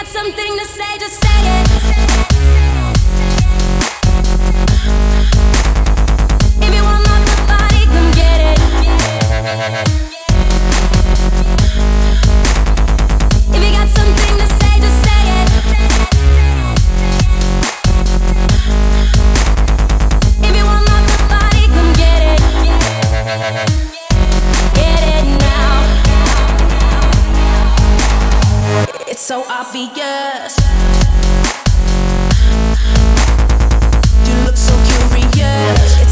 something to say, just say it. If you wanna rock the body, come get it. If you got something to say, just say it. If you wanna rock the body, come get it. Get it now. It's so obvious. You look so curious.